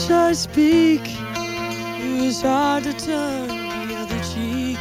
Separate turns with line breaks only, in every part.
which I speak, it was hard to turn the other cheek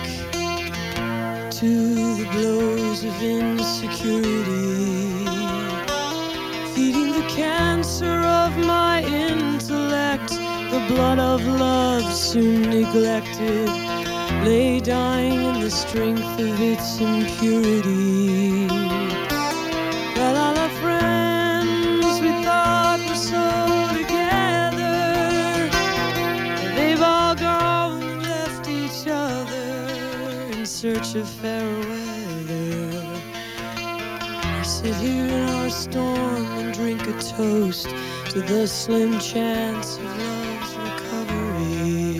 to the blows of insecurity, feeding the cancer of my intellect. The blood of love soon neglected lay dying in the strength of its impurity. But all our friends we thought were so together, they've all gone and left each other in search of fairer weather. We sit here in our storm and drink a toast to the slim chance of love's recovery.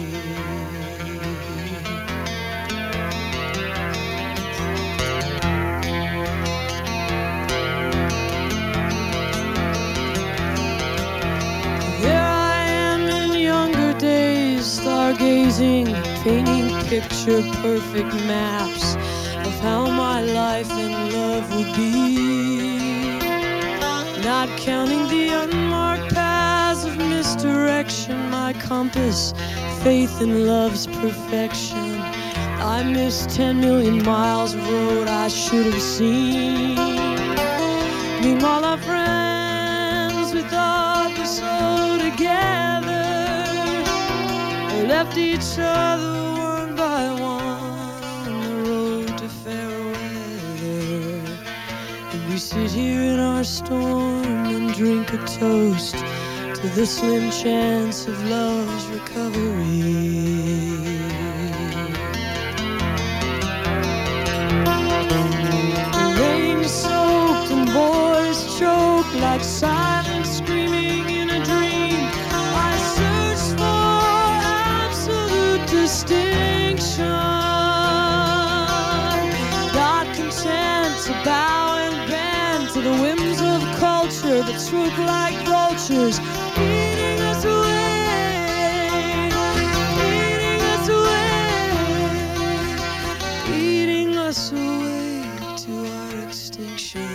There I am in younger days, stargazing, painting picture-perfect maps of how my life and love would be, not counting the unmarked paths of misdirection, my compass, faith in love's perfection. I missed 10 million miles of road I should have seen. Meanwhile, our friends we thought were so together left each other one by one on the road to fairer weather. And we sit here in our storm and drink a toast to the slim chance of love's recovery. Rain-soaked and boys choke like silence screaming in a dream. I searched for absolute distinction, not content to bow and bend to the whims of culture that swoop like vultures, eating us away, eating us away, eating us away to our extinction.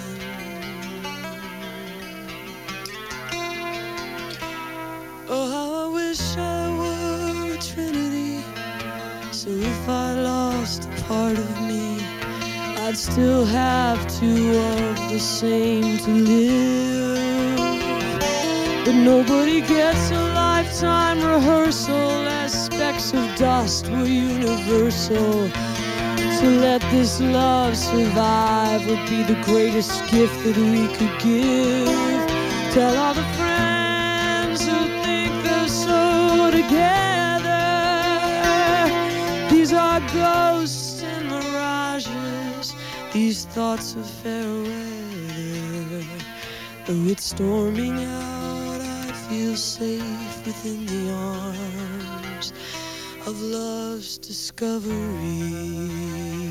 Oh, how I wish I were a trinity, so if I lost a part of me, I'd still have two of the same to live. But nobody gets a lifetime rehearsal, as specks of dust were universal. To let this love survive would be the greatest gift that we could give. Tell all the friends who think they're so together, these are ghosts and mirages, these thoughts of fair weather. Though it's storming out, I feel safe within the arms of love's discovery.